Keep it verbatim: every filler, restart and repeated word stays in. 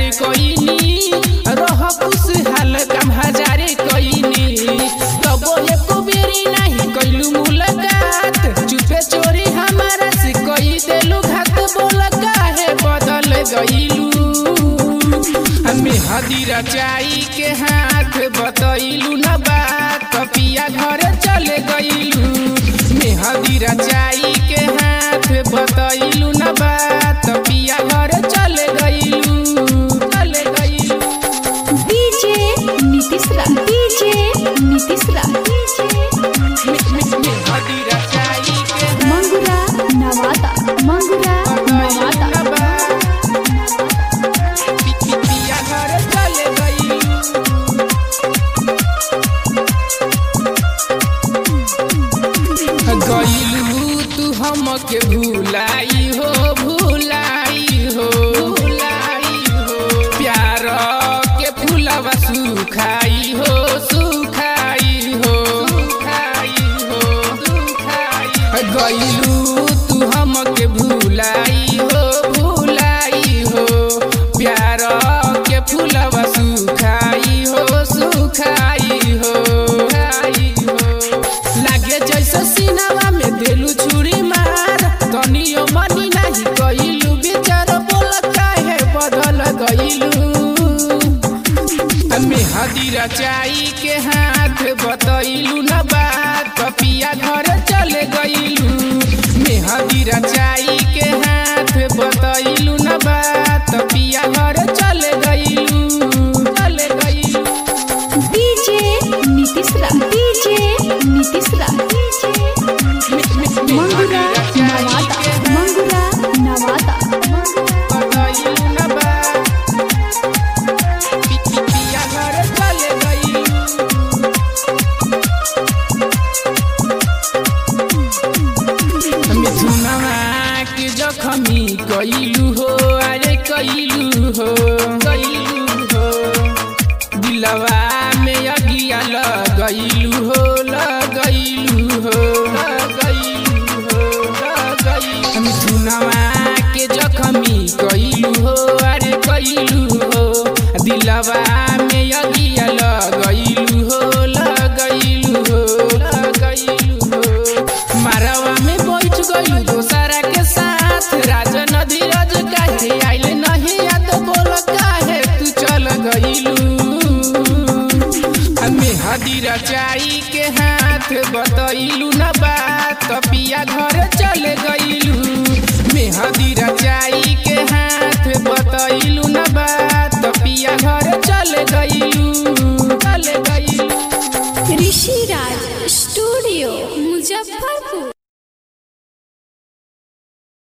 हजारे कोइनी रह खुशहाल काम हजारे कोइनी तबो एको बेरी नहीं कइलू मुलाकात चुपे चोरी हमारा से कोई देलू घात बोल काहे बदल गइलू हमें हदीरा चाई के हाथ बतइलू ना बात पिया घर चले गइलू में हदीरा चाई के हाथ बतइलू ना बात पिया घर चले गइलू चले गइलू डीजे नीतीश रा डीजे नीतीश रा में हदीरा चाई के मंगुरा नवादा मंगुरा नवादा पिया घर चले गइलू गइलू तू हमके भुलाई हो भुलाई हो भुलाई हो प्यार के फूलवा सुखाई हो सुखाई हो सुखाई हो सुखाई गइलू तू हमके भुलाई हो भुलाई हो प्यार के फूलवा सुखाई हो सुखाई हो सुखाई हो लागे जैसे सीनावा में देलू छुरी मार तनियो मनी नहीं कइलू विचार बोल काहे बदल गइलू हमें हदीरा चाई के हाथ बतइलू ना बात पिया घर चले गइलू में हदीरा चाई के हाथ बतइलू ना बात पिया घर चले गइलू चले गइलू डीजे नीतीश रा डीजे नीतीश रा मंगुरा नवादा मंगुरा नवादा बतइलू ना बात पिया घर चले गइलू मिथुनवा के जखमी कइलू हो अरे कइलू हो कइलू हो दिलवा में अगिया लगइलू हो लगइलू हो लगइलू हो लगइलू मिथुनवा के जखमी कइलू हो अरे कइलू हो दिलवा में अगिया लगइलू हो लगइलू हो लगइलू हो मारवा में बैठ गइलू दोसरा के साथ राजन धीरज काहे आइल नहीं याद बोल काहे तू चल गइलू हमें हदीरा चाई के हाथ बतइलू ना बात पिया घर चले गइलू।